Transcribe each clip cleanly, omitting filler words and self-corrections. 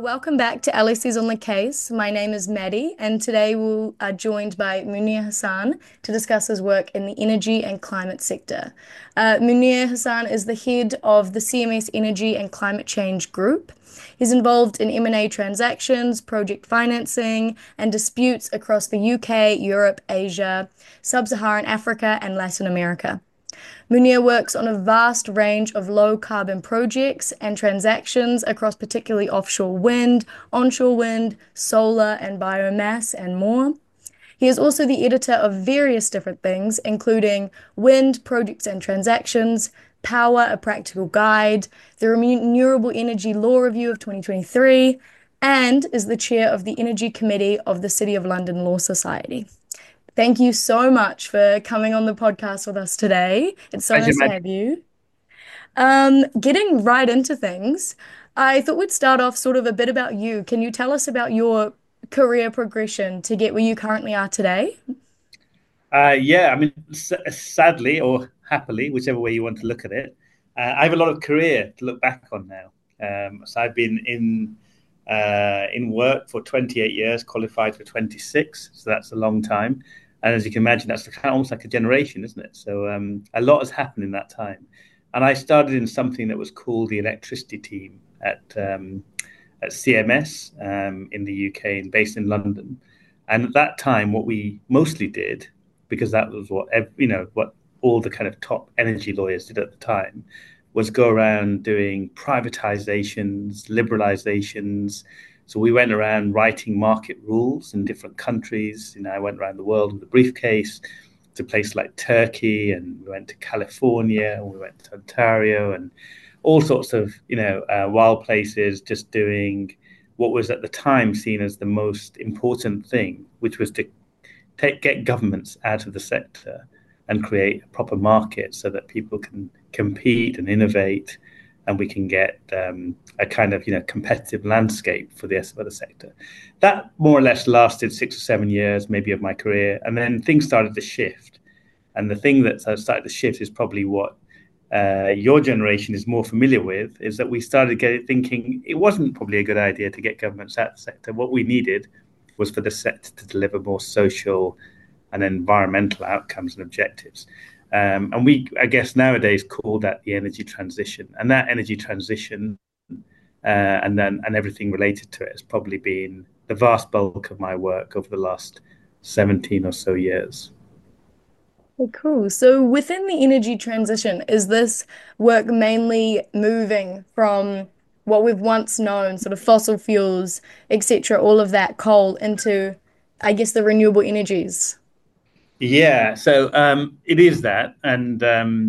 Welcome back to LSE's on the Case. My name is Maddie, and today we are joined by Munir Hassan to discuss his work in the energy and climate sector. Munir Hassan is the head of the CMS Energy and Climate Change Group. He's involved in M&A transactions, project financing, and disputes across the UK, Europe, Asia, Sub-Saharan Africa, and Latin America. Munir works on a vast range of low carbon projects and transactions across particularly offshore wind, onshore wind, solar and biomass, and more. He is also the editor of various different things, including Wind, Projects and Transactions, Power, A Practical Guide, the Renewable Energy Law Review of 2023, and is the chair of the Energy Committee of the City of London Law Society. Thank you so much for coming on the podcast with us today. It's so Pleasure, nice to Maddie. have you. Getting right into things, I thought we'd start off sort of a bit about you. Can you tell us about your career progression to get where you currently are today? Yeah, I mean, sadly or happily, whichever way you want to look at it, I have a lot of career to look back on now. So I've been in work for 28 years, qualified for 26, so that's a long time. And as you can imagine, that's kind of almost like a generation, isn't it? So a lot has happened in that time. And I started in something that was called the electricity team at CMS in the UK and based in London. And at that time, what we mostly did, because that was what all the kind of top energy lawyers did at the time, was go around doing privatizations, liberalizations. So we went around writing market rules in different countries. I went around the world with a briefcase to places like Turkey, and we went to California, and we went to Ontario, and all sorts of wild places, just doing what was at the time seen as the most important thing, which was to get governments out of the sector and create a proper market so that people can compete and innovate, and we can get a kind of competitive landscape for the rest of the sector. That more or less lasted 6 or 7 years, maybe, of my career, and then things started to shift. And the thing that started to shift is probably what your generation is more familiar with, is that we started thinking it wasn't probably a good idea to get governments out of the sector. What we needed was for the sector to deliver more social and environmental outcomes and objectives. And we, I guess, nowadays call that the energy transition. And that energy transition and everything related to it has probably been the vast bulk of my work over the last 17 or so years. Okay, cool. So within the energy transition, is this work mainly moving from what we've once known, sort of fossil fuels, etc., all of that coal into, I guess, the renewable energies? Yeah, so it is that, and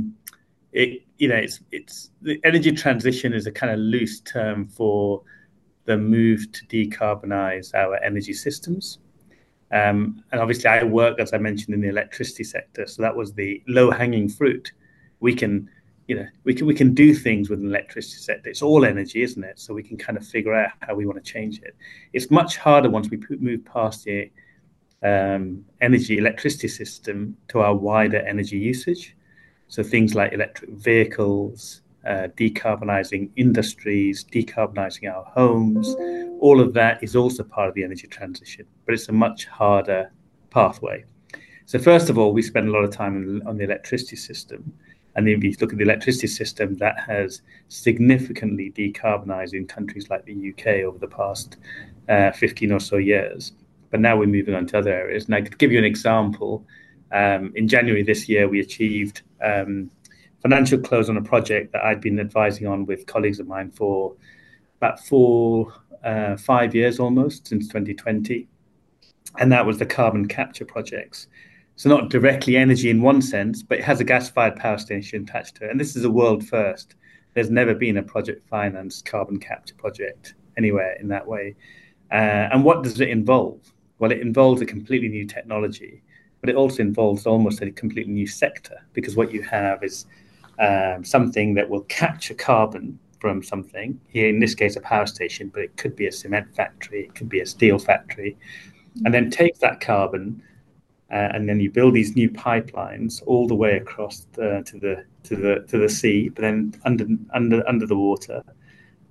it's the energy transition is a kind of loose term for the move to decarbonize our energy systems. And obviously, I work, as I mentioned, in the electricity sector, so that was the low-hanging fruit. We can, we can do things with an electricity sector. It's all energy, isn't it? So we can kind of figure out how we want to change it. It's much harder once we move past the energy electricity system to our wider energy usage. So things like electric vehicles, decarbonizing industries, decarbonizing our homes, all of that is also part of the energy transition, but it's a much harder pathway. So first of all, we spend a lot of time on the electricity system. And if you look at the electricity system, that has significantly decarbonized in countries like the UK over the past 15 or so years. But now we're moving on to other areas. And I could give you an example. In January this year, we achieved financial close on a project that I'd been advising on with colleagues of mine for about 5 years almost, since 2020. And that was the carbon capture projects. So not directly energy in one sense, but it has a gas-fired power station attached to it. And this is a world first. There's never been a project financed carbon capture project anywhere in that way. And what does it involve? Well, it involves a completely new technology, but it also involves almost a completely new sector, because what you have is something that will capture carbon from something, here in this case a power station, but it could be a cement factory, it could be a steel factory, and then take that carbon and then you build these new pipelines all the way across to the sea, but then under the water,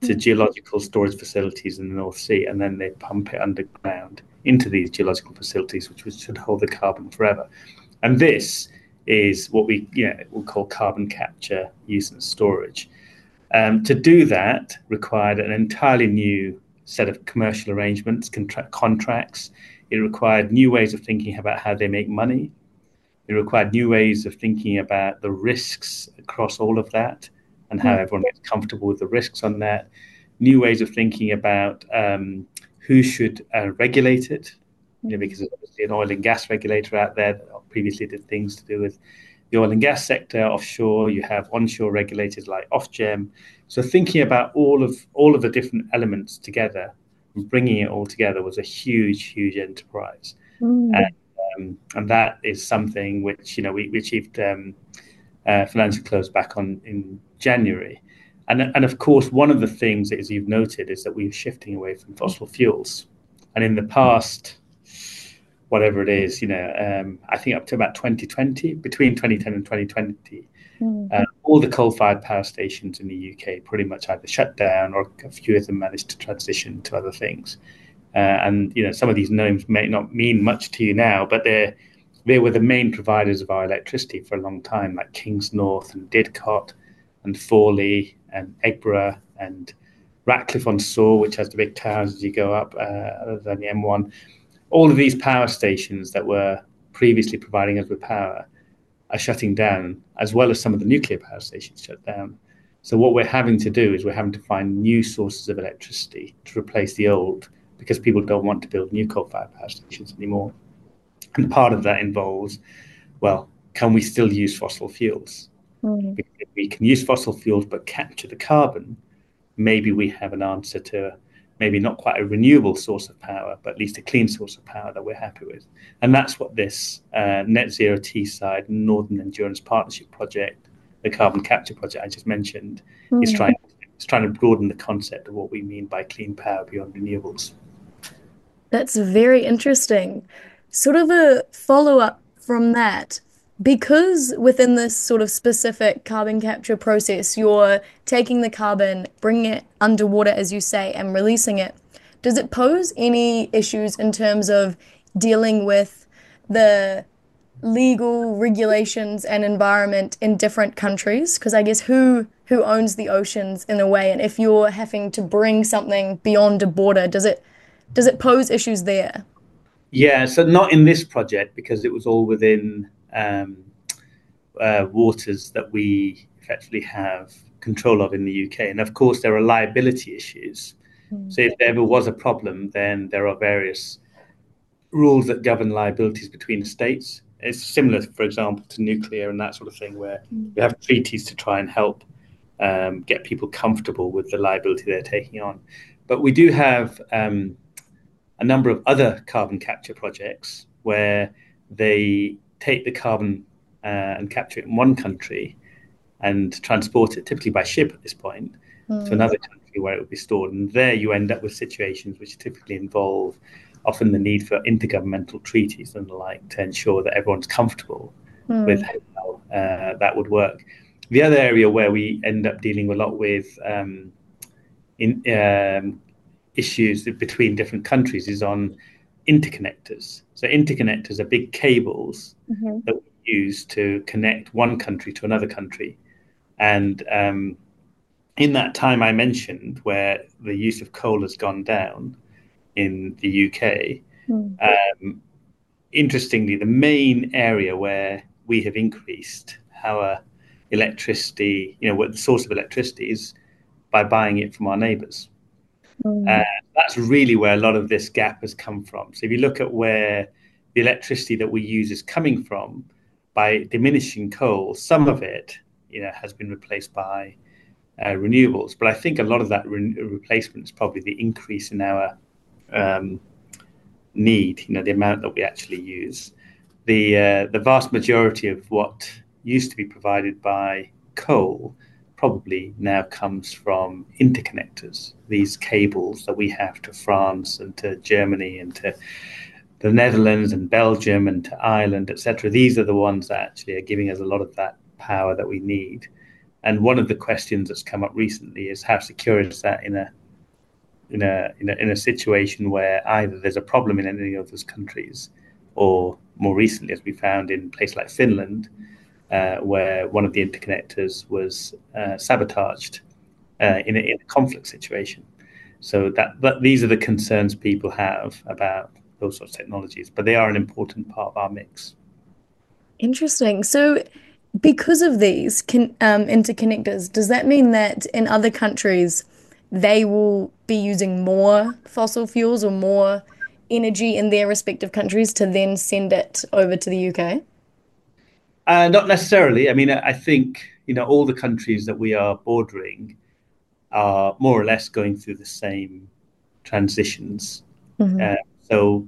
to geological storage facilities in the North Sea, and then they pump it underground into these geological facilities, which should hold the carbon forever. And this is what we'll call carbon capture, use and storage. To do that required an entirely new set of commercial arrangements, contracts. It required new ways of thinking about how they make money. It required new ways of thinking about the risks across all of that and how everyone gets comfortable with the risks on that. New ways of thinking about who should regulate it, because there's obviously an oil and gas regulator out there that previously did things to do with the oil and gas sector offshore. You have onshore regulators like Ofgem. So thinking about all of the different elements together and bringing it all together was a huge enterprise. And that is something which we achieved financial close back in January. And of course, one of the things, as you've noted, is that we're shifting away from fossil fuels. And in the past, whatever it is, I think up to about 2020, between 2010 and 2020, all the coal-fired power stations in the UK pretty much either shut down or a few of them managed to transition to other things. And some of these names may not mean much to you now, but they were the main providers of our electricity for a long time, like Kingsnorth and Didcot and Fawley and Eggborough and Ratcliffe-on-Soar, which has the big towers as you go up, other than the M1. All of these power stations that were previously providing us with power are shutting down, as well as some of the nuclear power stations shut down. So what we're having to do is we're having to find new sources of electricity to replace the old, because people don't want to build new coal-fired power stations anymore. And part of that involves, well, can we still use fossil fuels? If we can use fossil fuels but capture the carbon, maybe we have an answer to maybe not quite a renewable source of power, but at least a clean source of power that we're happy with. And that's what this Net Zero Teesside Northern Endurance Partnership project, the carbon capture project I just mentioned, is trying to broaden the concept of what we mean by clean power beyond renewables. That's very interesting. Sort of a follow-up from that, because within this sort of specific carbon capture process, you're taking the carbon, bringing it underwater, as you say, and releasing it. Does it pose any issues in terms of dealing with the legal regulations and environment in different countries? Because I guess who owns the oceans in a way, and if you're having to bring something beyond a border, does it pose issues there? Yeah, so not in this project, because it was all within waters that we effectively have control of in the UK. And of course, there are liability issues. So if there ever was a problem, then there are various rules that govern liabilities between the states. It's similar, for example, to nuclear and that sort of thing, where we have treaties to try and help get people comfortable with the liability they're taking on. But we do have a number of other carbon capture projects where they take the carbon and capture it in one country and transport it, typically by ship at this point, to another country where it would be stored. And there you end up with situations which typically involve often the need for intergovernmental treaties and the like to ensure that everyone's comfortable with how that would work. The other area where we end up dealing a lot with issues between different countries is on interconnectors. So interconnectors are big cables that we use to connect one country to another country. And in that time I mentioned where the use of coal has gone down in the UK, interestingly, the main area where we have increased our electricity, what the source of electricity is, by buying it from our neighbours. That's really where a lot of this gap has come from. So if you look at where the electricity that we use is coming from, by diminishing coal, some of it, has been replaced by renewables. But I think a lot of that replacement is probably the increase in our need, the amount that we actually use. The vast majority of what used to be provided by coal probably now comes from interconnectors, these cables that we have to France and to Germany and to the Netherlands and Belgium and to Ireland, etc. These are the ones that actually are giving us a lot of that power that we need. And one of the questions that's come up recently is how secure is that in a situation where either there's a problem in any of those countries, or more recently, as we found in a place like Finland, where one of the interconnectors was sabotaged in a conflict situation. So these are the concerns people have about those sorts of technologies, but they are an important part of our mix. Interesting. So, because of these interconnectors, does that mean that in other countries they will be using more fossil fuels or more energy in their respective countries to then send it over to the UK? Not necessarily. I mean, I think all the countries that we are bordering are more or less going through the same transitions. Hmm. Uh, so,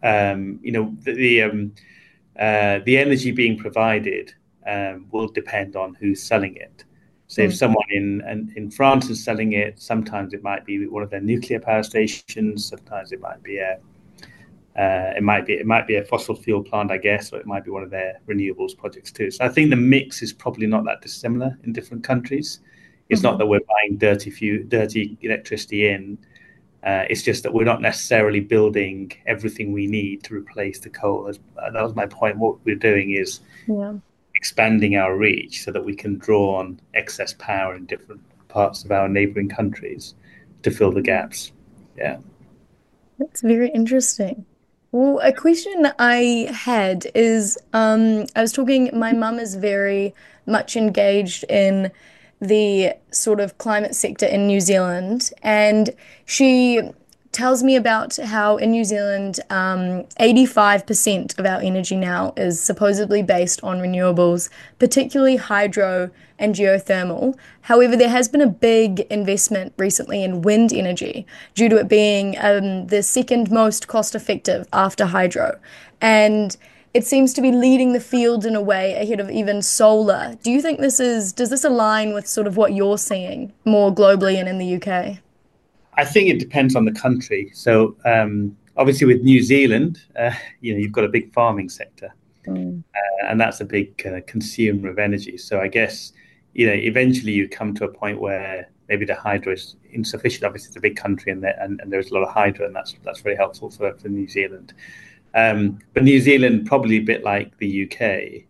the energy being provided will depend on who's selling it. So, if someone in France is selling it, sometimes it might be one of their nuclear power stations. Sometimes it might be a fossil fuel plant, I guess, or it might be one of their renewables projects too. So I think the mix is probably not that dissimilar in different countries. It's not that we're buying dirty electricity in. It's just that we're not necessarily building everything we need to replace the coal. That was my point. What we're doing is Yeah, expanding our reach so that we can draw on excess power in different parts of our neighboring countries to fill the gaps. Yeah. that's very interesting. Well, a question I had is I was talking, my mum is very much engaged in the sort of climate sector in New Zealand, and she tells me about how in New Zealand, 85% of our energy now is supposedly based on renewables, particularly hydro and geothermal. However, there has been a big investment recently in wind energy due to it being the second most cost effective after hydro. And it seems to be leading the field in a way ahead of even solar. Do you think does this align with sort of what you're seeing more globally and in the UK? I think it depends on the country. So obviously, with New Zealand, you've got a big farming sector, Mm. and that's a big consumer of energy. So I guess eventually you come to a point where maybe the hydro is insufficient. Obviously, it's a big country, and there's a lot of hydro, and that's very helpful for New Zealand. But New Zealand, probably a bit like the UK,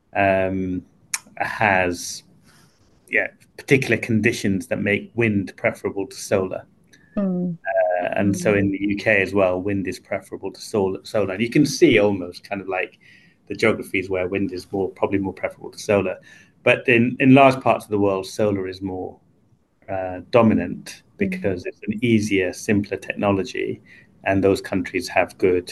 has particular conditions that make wind preferable to solar. Mm. And so in the UK as well, wind is preferable to solar. And you can see almost kind of like the geographies where wind is probably more preferable to solar. But in large parts of the world, solar is more dominant Mm. because it's an easier, simpler technology, and those countries have good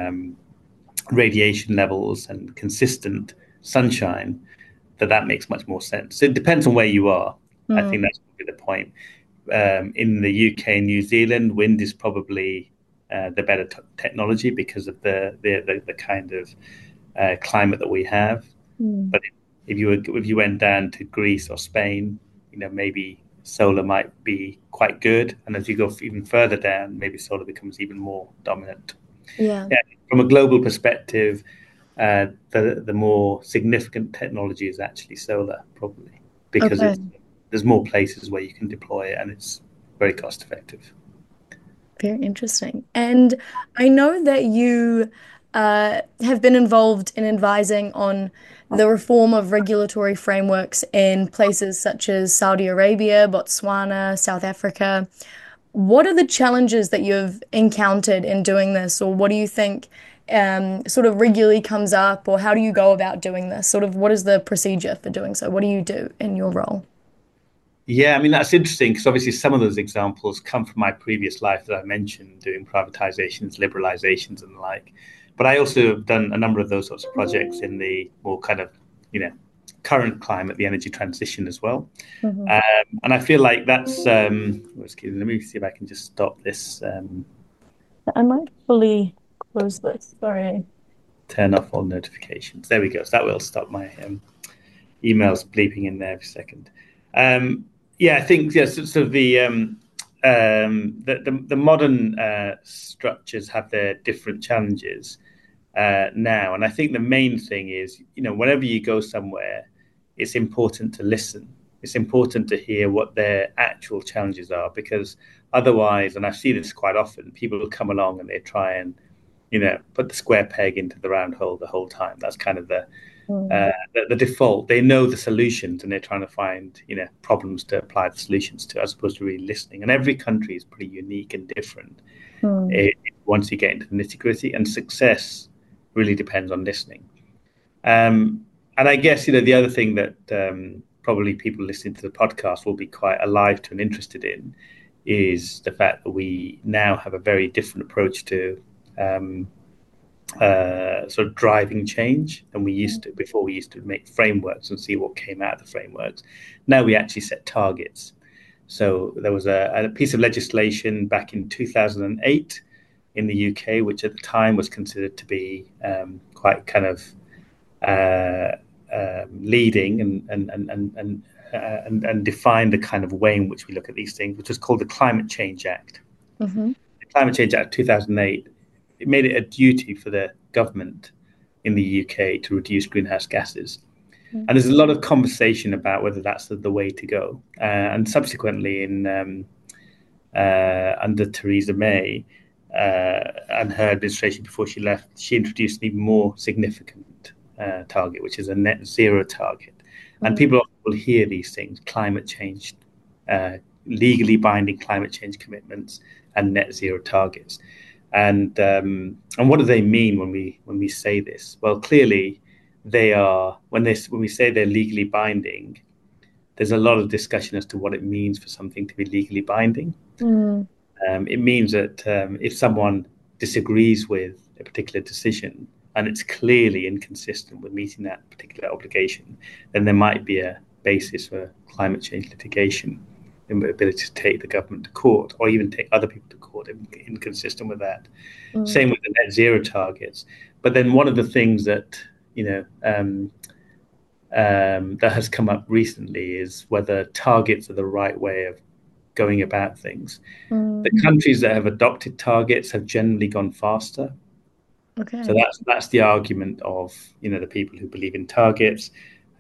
radiation levels and consistent sunshine. That makes much more sense. So it depends on where you are. I think Mm. that's probably the point. In the UK and New Zealand, wind is probably the better technology because of the kind of climate that we have. Mm. But if you went down to Greece or Spain, maybe solar might be quite good, and as you go even further down, maybe solar becomes even more dominant. Yeah. Yeah, from a global perspective, the more significant technology is actually solar, probably because Okay. there's more places where you can deploy it, and it's very cost effective. Very interesting. And I know that you have been involved in advising on the reform of regulatory frameworks in places such as Saudi Arabia, Botswana, South Africa. What are the challenges that you've encountered in doing this, or what do you think sort of regularly comes up, or how do you go about doing this? Sort of what is the procedure for doing so? What do you do in your role? Yeah, I mean that's interesting because obviously some of those examples come from my previous life that I mentioned, doing privatizations, liberalizations, and the like. But I also have done a number of those sorts of projects in the more kind of you know current climate, the energy transition as well. Mhm. Um, and I feel like that's. Excuse me, let me see if I can just stop this. I might fully close this. Sorry. Turn off all notifications. There we go. So that will stop my emails bleeping in there every second. Um, yeah, I think yes. Yeah, so the modern structures have their different challenges now, and I think the main thing is whenever you go somewhere, it's important to listen. it's important to hear what their actual challenges are, because otherwise, and I see this quite often, people will come along and they try and, put the square peg into the round hole the whole time. That's kind of the default. They know the solutions and they're trying to find, problems to apply the solutions to, as opposed to really listening. And every country is pretty unique and different. Once you get into the nitty-gritty, and success really depends on listening. And I guess, the other thing that probably people listening to the podcast will be quite alive to and interested in is the fact that we now have a very different approach to sort of driving change than we used to. Before, we used to make frameworks and see what came out of the frameworks. Now we actually set targets. So there was a piece of legislation back in 2008 in the UK, which at the time was considered to be quite kind of leading and defined the kind of way in which we look at these things, which was called the Climate Change Act. The Climate Change Act 2008, it made it a duty for the government in the UK to reduce greenhouse gases. And there's a lot of conversation about whether that's the way to go. And subsequently, under Theresa May and her administration before she left, she introduced an even more significant target, which is a net zero target. And people will hear these things: climate change, legally binding climate change commitments, and net zero targets. And what do they mean when we say this? Well, clearly, they are, when we say they're legally binding, there's a lot of discussion as to what it means for something to be legally binding. It means that if someone disagrees with a particular decision and it's clearly inconsistent with meeting that particular obligation, then there might be a basis for climate change litigation, the ability to take the government to court or even take other people to court inconsistent with that. Same with the net zero targets. But then one of the things that that has come up recently is whether targets are the right way of going about things. The countries that have adopted targets have generally gone faster. Okay. So that's the argument of the people who believe in targets.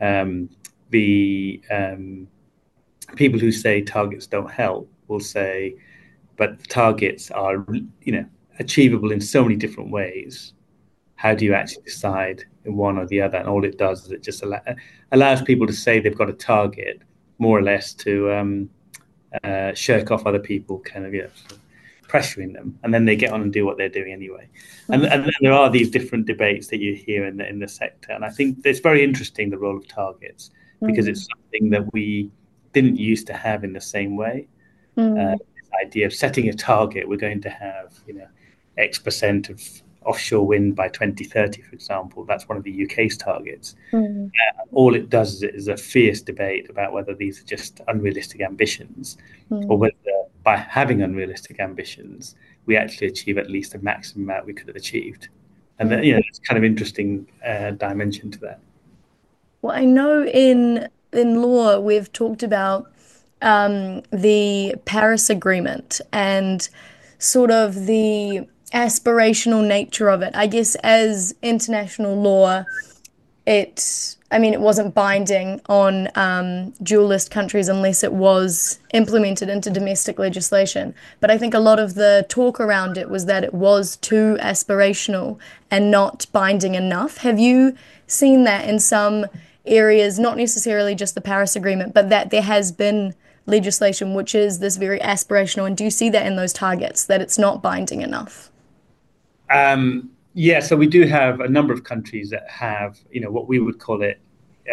The people who say targets don't help will say, but targets are achievable in so many different ways. How do you actually decide in one or the other? And all it does is it just allows people to say they've got a target, more or less, to shirk off other people, kind of pressuring them, and then they get on and do what they're doing anyway. And there are these different debates that you hear in the sector, and I think it's very interesting, the role of targets, because it's something that we didn't used to have in the same way. This idea of setting a target, we're going to have X percent of offshore wind by 2030, for example. That's one of the UK's targets. All it does is a fierce debate about whether these are just unrealistic ambitions, or whether by having unrealistic ambitions, we actually achieve at least the maximum amount we could have achieved. And it's kind of interesting dimension to that. Well, I know in law we've talked about the Paris Agreement and sort of the aspirational nature of it. I guess as international law, it wasn't binding on dual list countries unless it was implemented into domestic legislation. But I think a lot of the talk around it was that it was too aspirational and not binding enough. Have you seen that in some areas, not necessarily just the Paris Agreement, but that there has been legislation which is this very aspirational? And do you see that in those targets, that it's not binding enough? Yeah, so we do have a number of countries that have, what we would call it,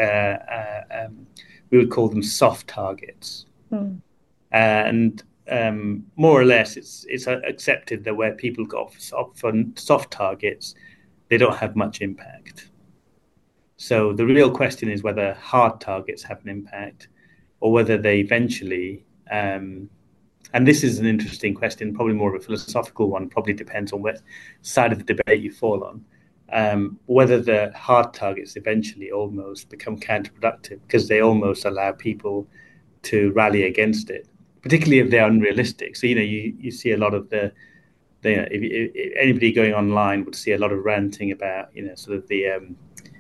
we would call them soft targets. And more or less, it's accepted that where people go for soft targets, they don't have much impact. So the real question is whether hard targets have an impact, or whether they eventually, and this is an interesting question, probably more of a philosophical one, probably depends on what side of the debate you fall on, whether the hard targets eventually almost become counterproductive, because they almost allow people to rally against it, particularly if they're unrealistic. So, you see a lot of if anybody going online would see a lot of ranting about, sort of the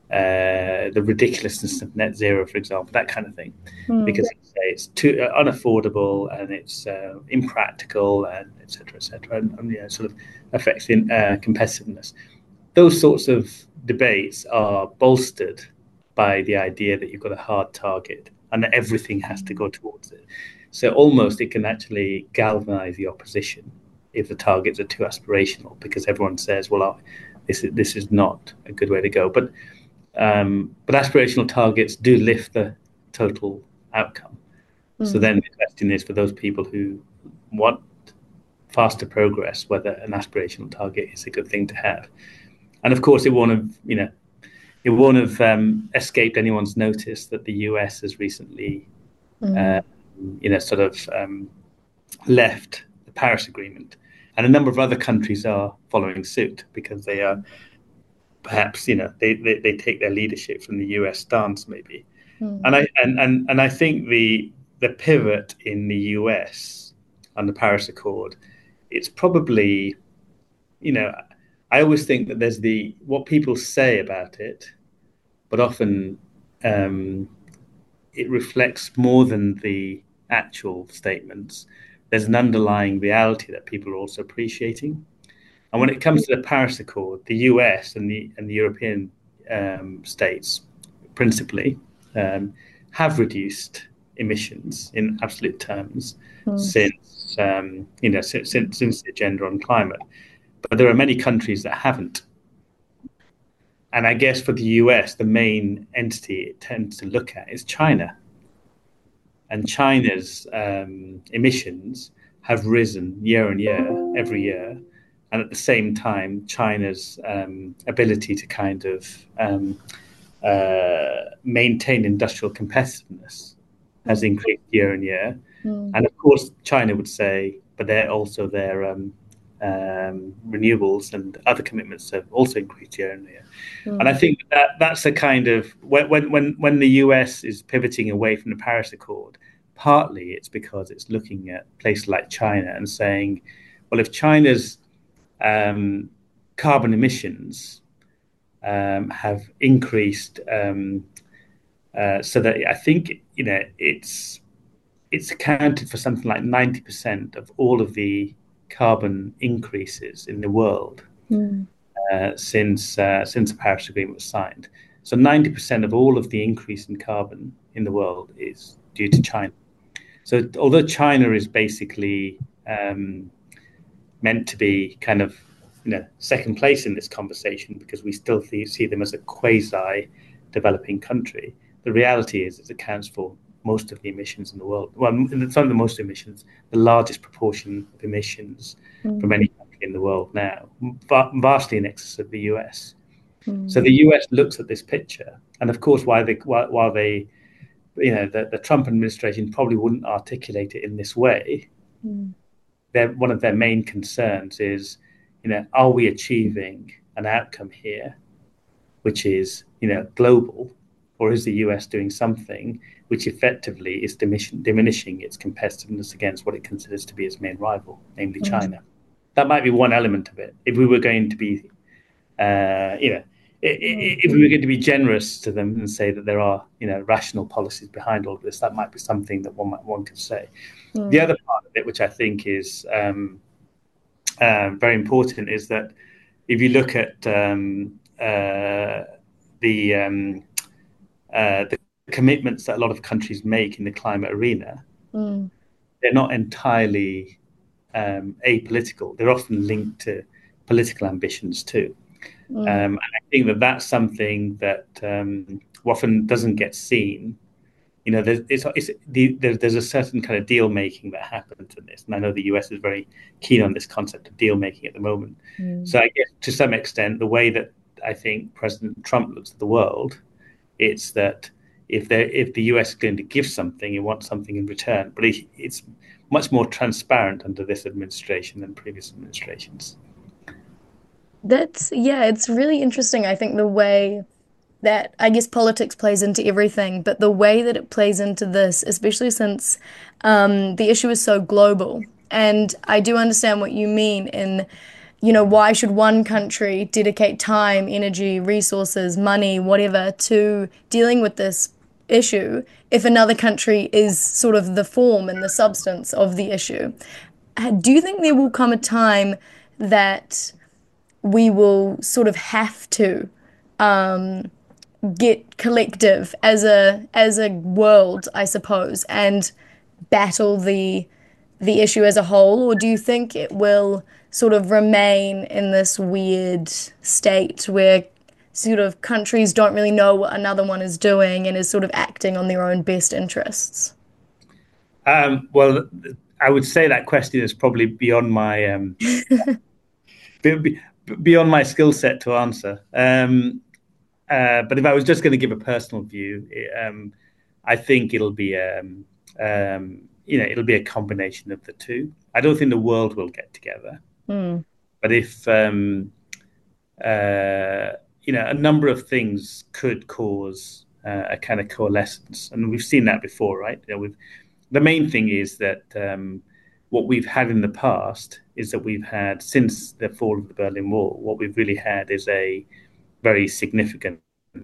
the ridiculousness of net zero, for example, that kind of thing, Mm. because it's too unaffordable and it's impractical and et cetera, and sort of affects competitiveness. Those sorts of debates are bolstered by the idea that you've got a hard target and that everything has to go towards it. So almost it can actually galvanize the opposition if the targets are too aspirational, because everyone says, "Well, this is not a good way to go." But aspirational targets do lift the total outcome. So Mm. then the question is for those people who want faster progress, whether an aspirational target is a good thing to have. And of course, it won't have escaped anyone's notice that the US has recently, uh, Mm. sort of left the Paris Agreement, and a number of other countries are following suit because they are perhaps they take their leadership from the US stance maybe. Mm. And I think the pivot in the US on the Paris Accord, it's probably, you know, I always think that there's the what people say about it, but often um, it reflects more than the actual statements. There's an underlying reality that people are also appreciating. And when it comes to the Paris Accord, the US and the European states, principally, um, have reduced emissions in absolute terms Mm. since the agenda on climate. But there are many countries that haven't. And I guess for the US, the main entity it tends to look at is China. And China's emissions have risen year on year, every year. And at the same time, China's ability to kind of maintain industrial competitiveness has Mm. increased year on year. Mm. And of course, China would say, but they're also their renewables and other commitments have also increased year on year. And I Mm. think that's a kind of when the US is pivoting away from the Paris Accord, partly it's because it's looking at places like China and saying, well, if China's um, carbon emissions have increased, so that I think it's accounted for something like 90% of all of the carbon increases in the world Mm. since the Paris Agreement was signed. So 90% of all of the increase in carbon in the world is due to China. So although China is basically meant to be kind of second place in this conversation because we still see them as a quasi developing country, the reality is it accounts for most of the emissions in the world. Well, it's not the most emissions, the largest proportion of emissions from Mm. any country in the world now, vastly in excess of the US. So Mm. the US looks at this picture, and of course, while they, the Trump administration probably wouldn't articulate it in this way. Mm. One of their main concerns is, are we achieving an outcome here which is, global, or is the US doing something which effectively is diminishing its competitiveness against what it considers to be its main rival, namely Mm. China? That might be one element of it. If we were going to be, Mm. if we were going to be generous to them and say that there are, rational policies behind all of this, that might be something that one could say. The Mm. other part of it, which I think is very important, is that if you look at the commitments that a lot of countries make in the climate arena, Mm. they're not entirely apolitical. They're often linked to political ambitions too. Mm. And I think that that's something that often doesn't get seen. There's a certain kind of deal making that happens in this, and I know the US is very keen on this concept of deal making at the moment. Mm. So I guess to some extent, the way that I think President Trump looks at the world, it's that if the US is going to give something, he wants something in return. But it's much more transparent under this administration than previous administrations. Yeah, it's really interesting. I think the way that I guess politics plays into everything, but the way that it plays into this, especially since the issue is so global. And I do understand what you mean in why should one country dedicate time, energy, resources, money, whatever, to dealing with this issue if another country is sort of the form and the substance of the issue? Do you think there will come a time that we will sort of have to get collective as a world, I suppose, and battle the issue as a whole, or do you think it will sort of remain in this weird state where sort of countries don't really know what another one is doing and is sort of acting on their own best interests? Well, I would say that question is probably beyond my beyond my skill set to answer. But if I was just going to give a personal view, I think it'll be a combination of the two. I don't think the world will get together, Mm, but if a number of things could cause a kind of coalescence, and we've seen that before, right? The main thing is that what we've had in the past is that we've had, since the fall of the Berlin Wall, what we've really had is a very significant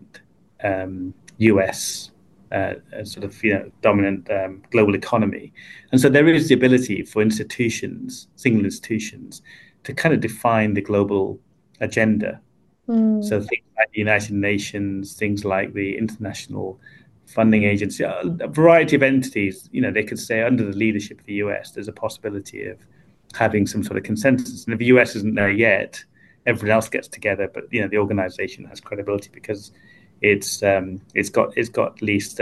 US sort of dominant global economy, and so there is the ability for single institutions, to kind of define the global agenda. mm, So things like the United Nations, things like the International Funding Agency, a variety of entities, they could say under the leadership of the US, there's a possibility of having some sort of consensus. And if the US isn't there yet, everyone else gets together. But the organization has credibility because it's got at least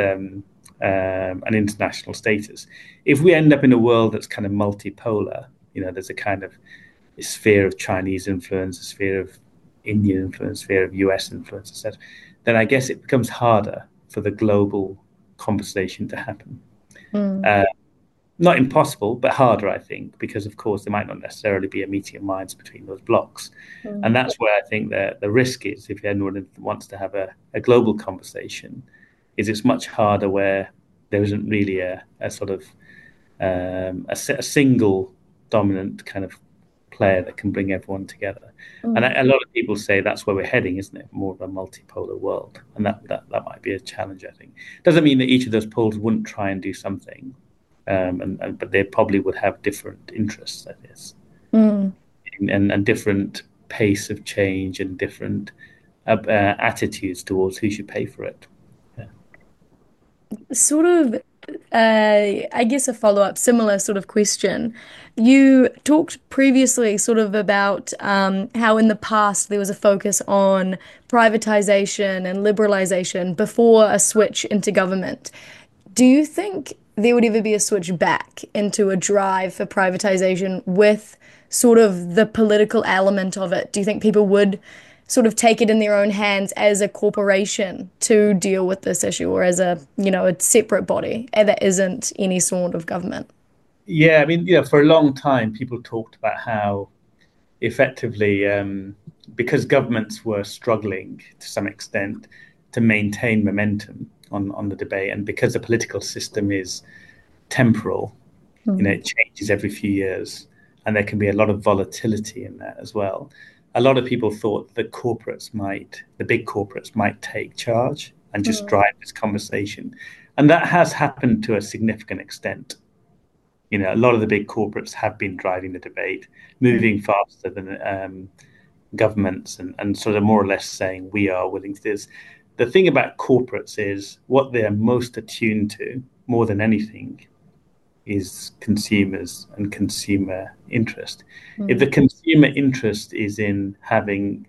an international status. If we end up in a world that's kind of multipolar, there's a kind of sphere of Chinese influence, a sphere of Indian influence, sphere of US influence, etc., then I guess it becomes harder for the global conversation to happen. mm, Uh, Not impossible, but harder, I think, because of course there might not necessarily be a meeting of minds between those blocks. And mm, that's where I think the risk is, if anyone wants to have a global conversation, is it's much harder where there isn't really a sort of a single dominant kind of player that can bring everyone together. And mm. a lot of people say that's where we're heading, isn't it? More of a multipolar world, and that might be a challenge. I think doesn't mean that each of those poles wouldn't try and do something, but they probably would have different interests, I guess, Mm. and different pace of change and different attitudes towards who should pay for it. Yeah. Sort of, I guess a follow-up, similar sort of question. You talked previously sort of about how in the past there was a focus on privatization and liberalization before a switch into government. Do you think there would ever be a switch back into a drive for privatization with sort of the political element of it? Do you think people would sort of take it in their own hands as a corporation to deal with this issue, or as a separate body that isn't any sort of government? Yeah, I mean, for a long time, people talked about how effectively, because governments were struggling to some extent to maintain momentum on the debate, and because the political system is temporal, Mm, it changes every few years, and there can be a lot of volatility in that as well. A lot of people thought that the big corporates might take charge and just mm, drive this conversation. And that has happened to a significant extent. A lot of the big corporates have been driving the debate, mm, moving faster than governments, and sort of more or less saying we are willing to do this. The thing about corporates is what they're most attuned to, more than anything, is consumers and consumer interest. If the mm, consumer interest is in having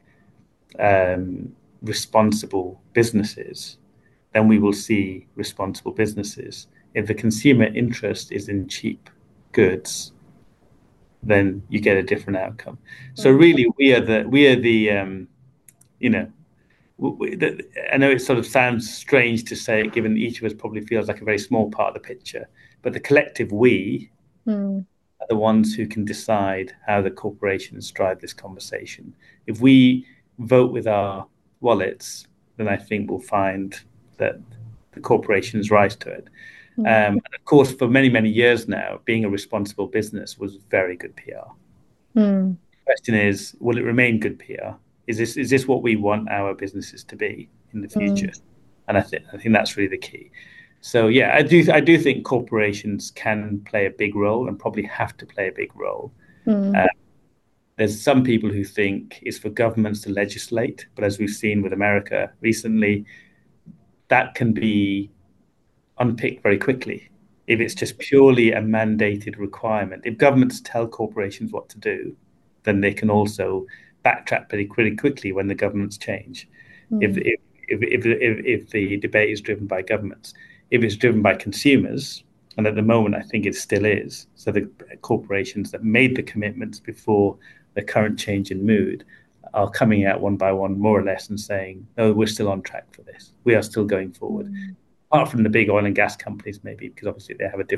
responsible businesses, then we will see responsible businesses. If the consumer interest is in cheap goods, then you get a different outcome. So mm, really, we are the you know I know it sort of sounds strange to say, given each of us probably feels like a very small part of the picture, but the collective we mm, are the ones who can decide how the corporations drive this conversation. If we vote with our wallets, then I think we'll find that the corporations rise to it. mm, And of course, for many, many years now, being a responsible business was very good PR. mm. question is, will it remain good PR? Is this what we want our businesses to be in the Mm, future? And I think that's really the key. So yeah, I do think corporations can play a big role and probably have to play a big role. mm, Uh, there's some people who think it's for governments to legislate, but as we've seen with America recently, that can be unpicked very quickly if it's just purely a mandated requirement. If governments tell corporations what to do, then they can also backtrack pretty quickly when the governments change. If mm, if if the debate is driven by governments, if it's driven by consumers, and at the moment I think it still is, so the corporations that made the commitments before the current change in mood are coming out one by one, more or less, and saying, "No, we're still on track for this. We are still going forward." mm, Apart from the big oil and gas companies, maybe because obviously they have a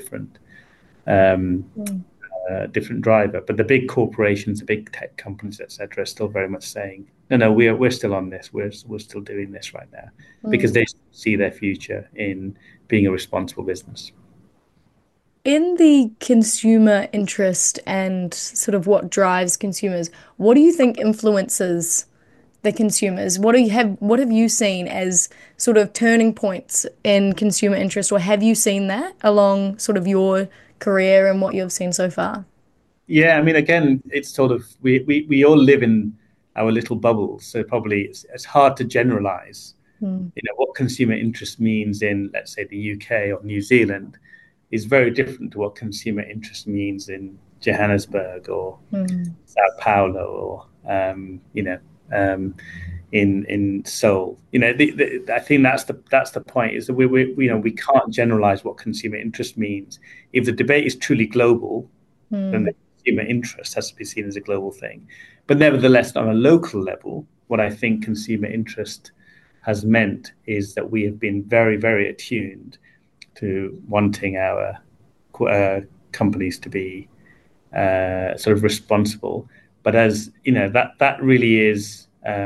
um, mm, different driver. But the big corporations, the big tech companies, etc., are still very much saying, "No, no, we're still on this. We're still doing this right now," because mm. they see their future in being a responsible business. In the consumer interest and sort of what drives consumers, what do you think influences the consumers? What have you seen as sort of turning points in consumer interest, or have you seen that along sort of your career and what you've seen so far? Yeah, I mean, again, it's sort of we all live in our little bubbles, so probably it's hard to generalize. Mm, What consumer interest means in, let's say, the UK or New Zealand is very different to what consumer interest means in Johannesburg or mm, Sao Paulo or um, in Seoul. I think that's the point is that we can't generalize what consumer interest means. If the debate is truly global, then the mm, consumer interest has to be seen as a global thing. But nevertheless, on a local level, what I think consumer interest has meant is that we have been very, very attuned to wanting our companies to be sort of responsible. But as you know, that really is,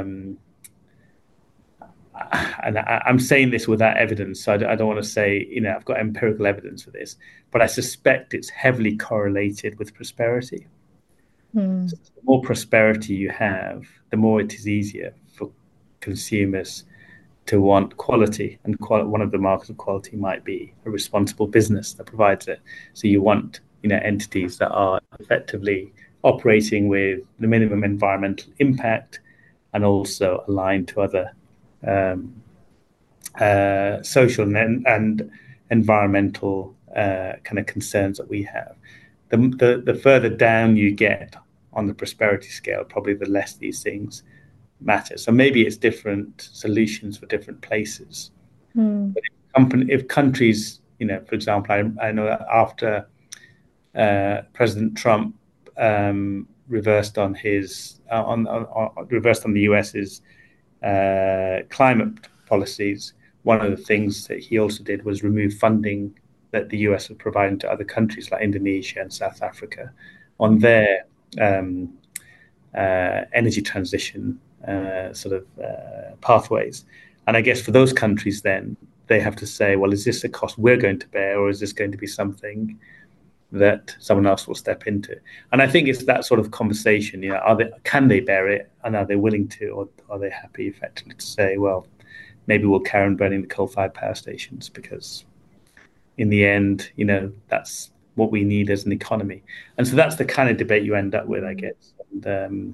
and I'm saying this without evidence, so I don't want to say I've got empirical evidence for this, but I suspect it's heavily correlated with prosperity. So mm, the more prosperity you have, the more it is easier for consumers to want quality, and one of the markers of quality might be a responsible business that provides it. So you want entities that are effectively operating with the minimum environmental impact and also aligned to other um, social and environmental kind of concerns that we have. The further down you get on the prosperity scale, probably the less these things matter. So maybe it's different solutions for different places. mm, But if countries, for example, I know that after President Trump reversed on his reversed on the US's climate policies, one of the things that he also did was remove funding that the US was providing to other countries like Indonesia and South Africa on their energy transition pathways. And I guess for those countries, then they have to say, well, is this a cost we're going to bear, or is this going to be something that someone else will step into? And I think it's that sort of conversation. Can they bear it, and are they willing to, or are they happy effectively to say, well, maybe we'll carry on burning the coal-fired power stations because, in the end, that's what we need as an economy. And so that's the kind of debate you end up with, I mm, guess. And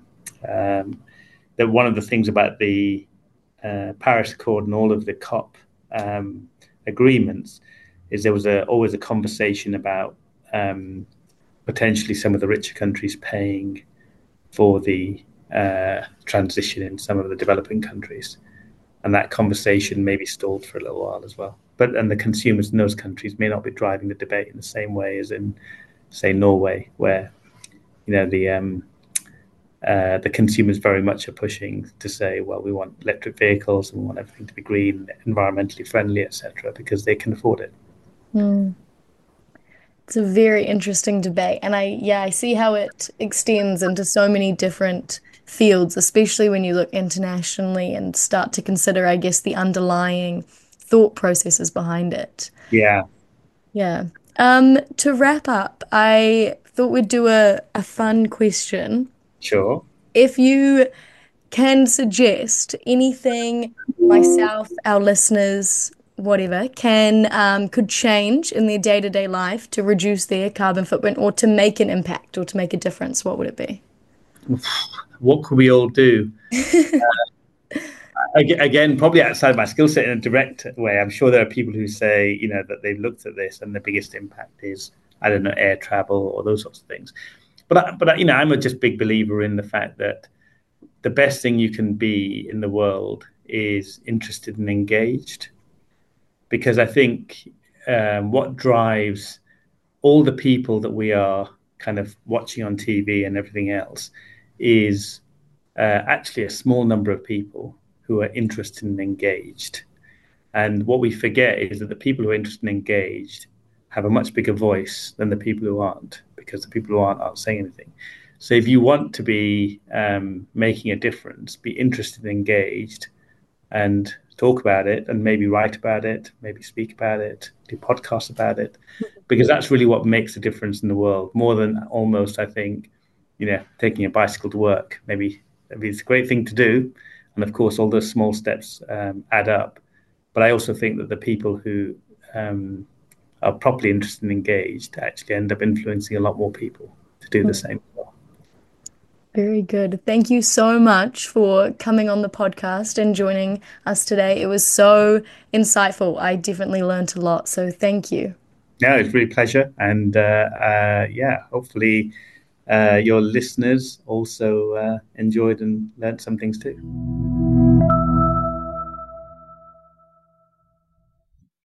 that one of the things about the Paris Accord and all of the COP agreements is there was always a conversation about potentially some of the richer countries paying for the transition in some of the developing countries, and that conversation maybe stalled for a little while as well. And the consumers in those countries may not be driving the debate in the same way as in, say, Norway, where the consumers very much are pushing to say, well, we want electric vehicles and we want everything to be green, environmentally friendly, etc., because they can afford it. mm. It's a very interesting debate, and I see how it extends into so many different fields, especially when you look internationally and start to consider, I guess, the underlying thought processes behind it. Yeah. Yeah. To wrap up, I thought we'd do a fun question. If you can suggest anything myself, our listeners, whatever, can could change in their day-to-day life to reduce their carbon footprint or to make an impact or to make a difference, what would it be? What could we all do? Again, probably outside my skill set in a direct way. I'm sure there are people who say, that they've looked at this and the biggest impact is, I don't know, air travel or those sorts of things. But I'm a just big believer in the fact that the best thing you can be in the world is interested and engaged, because I think what drives all the people that we are kind of watching on TV and everything else is actually a small number of people who are interested and engaged. And what we forget is that the people who are interested and engaged have a much bigger voice than the people who aren't, because the people who aren't saying anything. So if you want to be making a difference, be interested and engaged, and talk about it, and maybe write about it, maybe speak about it, do podcasts about it, because that's really what makes a difference in the world, more than almost, I think, taking a bicycle to work. Maybe it's a great thing to do, and of course, all those small steps add up. But I also think that the people who are properly interested and engaged actually end up influencing a lot more people to do the same. Very good. Thank you so much for coming on the podcast and joining us today. It was so insightful. I definitely learned a lot. So thank you. No, it's really a pleasure. And hopefully your listeners also enjoyed and learned some things too.